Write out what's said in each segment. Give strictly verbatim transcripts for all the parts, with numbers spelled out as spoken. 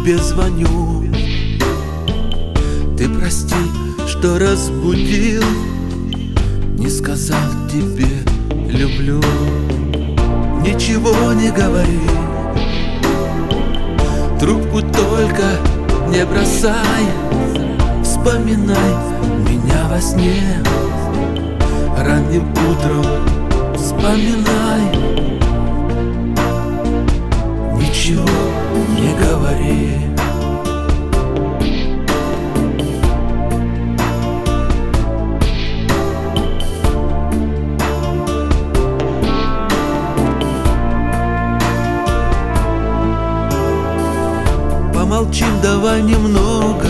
тебе звоню. Ты прости, что разбудил, не сказал тебе люблю. Ничего не говори, трубку только не бросай. Вспоминай меня во сне, ранним утром вспоминай. Ничего не говори. Помолчим давай немного,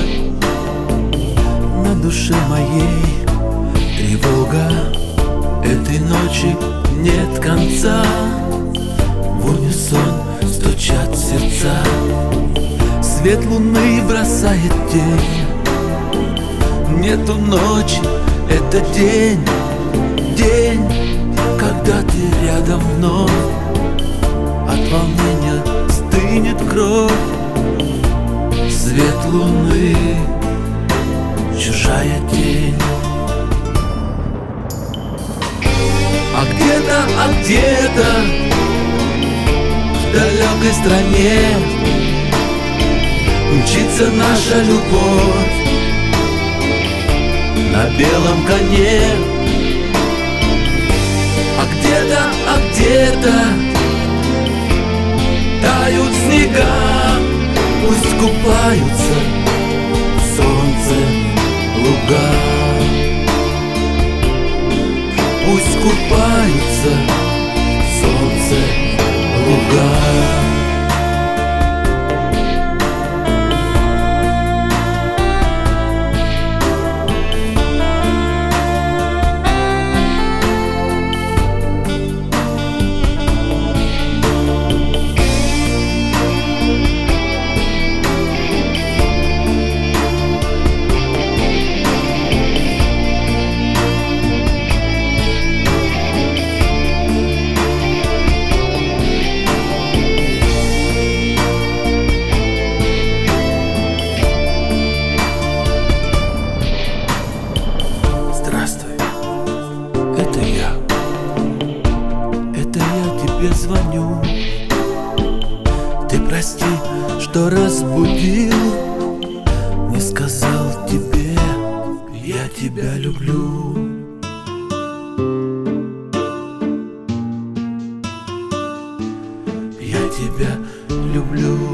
на душе моей тревога. Этой ночи нет конца, в унисон стучат сердца. Свет луны бросает тень. Нету ночи, это день, день, когда ты рядом вновь. От волнения стынет кровь. Свет луны, чужая тень. А где-то, а где-то в далекой стране мчится наша любовь на белом коне. А где-то, а где-то тают снега, пусть купаются в солнце луга. Пусть купаются в солнце луга. Это я, это я тебе звоню. Ты прости, что разбудил, не сказал тебе, я тебя люблю. Я тебя люблю.